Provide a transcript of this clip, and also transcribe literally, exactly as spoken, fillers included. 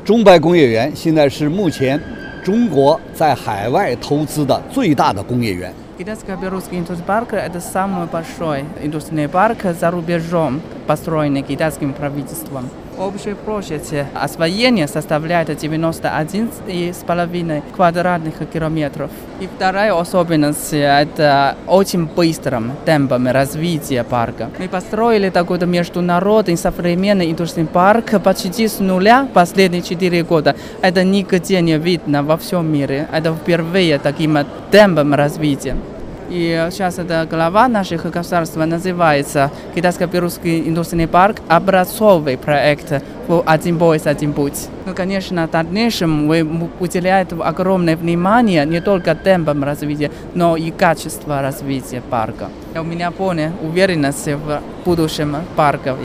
中白工业园现在是目前中国在海外投资的最大的工业园。 Китайский белорусский индустриальный парк – это самый большой индустриальный парк за рубежом, построенный китайским правительством. Общая площадь освоения составляет девяносто один и пять квадратных километров. И вторая особенность – это очень быстрым темпом развития парка. Мы построили такой международный современный индустриальный парк почти с нуля последние четыре года. Это нигде не видно во всем мире. Это впервые таким темпом развития. И сейчас эта глава наших государств называется Китайско-белорусский индустриальный парк образцовый проект в один пояс, один путь. Ну, конечно, в дальнейшем мы уделяем огромное внимание не только темпам развития, но и качеству развития парка. У меня полная уверенность в будущем парка.